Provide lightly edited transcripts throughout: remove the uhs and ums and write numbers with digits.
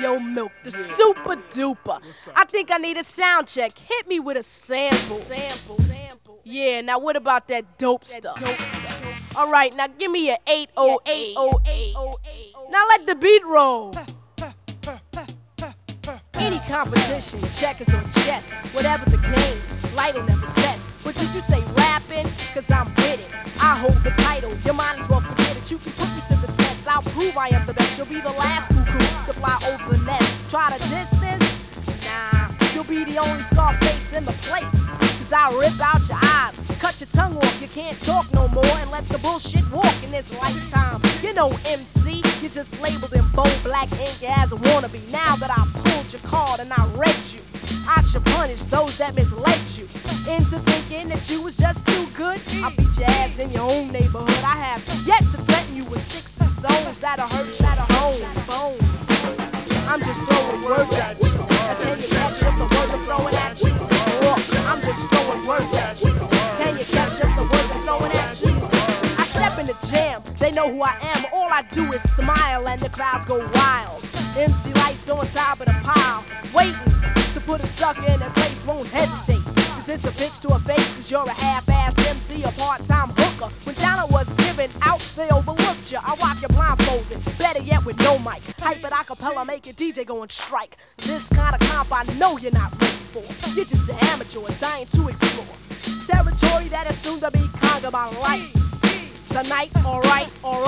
Yo, Milk, the super duper. I think I need a sound check. Hit me with a sample. Yeah, now what about that dope stuff? Alright, now give me a 808080. Now let the beat roll. Any competition, checkers or chess, whatever the game, light'll never fess. But did you say rapping? Cause I'm with it. I hold the title, you might as well forget it. You can put me to the test, I'll prove I am the best. You'll be the last cuckoo to fly over the nest. Try to diss this? Nah, you'll be the only scar face in the place. Cause I'll rip out your eyes, cut your tongue off, you can't talk no more, and let the bullshit walk in this lifetime. You know MC, you just labeled in bold black ink as a wannabe. Now that I pulled your card and I read you, I should punish those that misled you into thinking that you was just too good. I'll beat your ass in your own neighborhood. I have yet to threaten you with sticks and stones that'll hurt you at home. I'm just throwing words at you. Now can you catch up the words I'm throwing at you? I'm just throwing words at you. Can you catch up the words I'm throwing at you? I step in the jam, they know who I am. All I do is smile and the crowds go wild. MC Lights on top of the pile, waiting to put a sucker in their place, won't hesitate to diss a bitch to her face. Cause you're a half-ass MC, a part-time hooker. When talent was given out, they overlooked you. I rock you blindfolded, better yet with no mic. Hype it acapella, make a DJ go and strike. This kind of comp I know you're not ready for. You're just an amateur dying to explore territory that is soon to be conquered by light. Tonight, alright.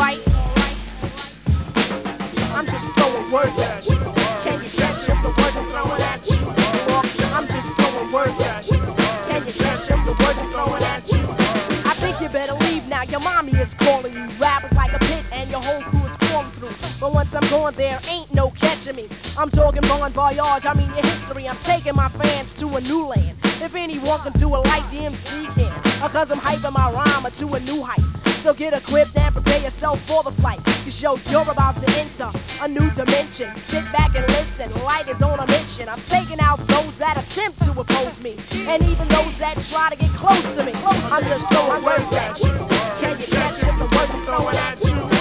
I'm just throwing words at you. Can you catch up the words I'm throwing at you? I'm just throwing words at you. Can you catch up the words I'm throwing at you? I think you better leave now, your mommy is calling you. Rappers like a pit and your whole crew is falling through. But once I'm going there ain't no catching me. I'm talking bon voyage, I mean your history. I'm taking my fans to a new land. If anyone can do it like the MC can, or cause I'm hyping my rhyme to a new height. So get equipped and prepare yourself for the flight. Cause yo, you're about to enter a new dimension. Sit back and listen, light is on a mission. I'm taking out those that attempt to oppose me, and even those that try to get close to me. I'm just throwing words at you. Can you catch up the words I'm throwing at you?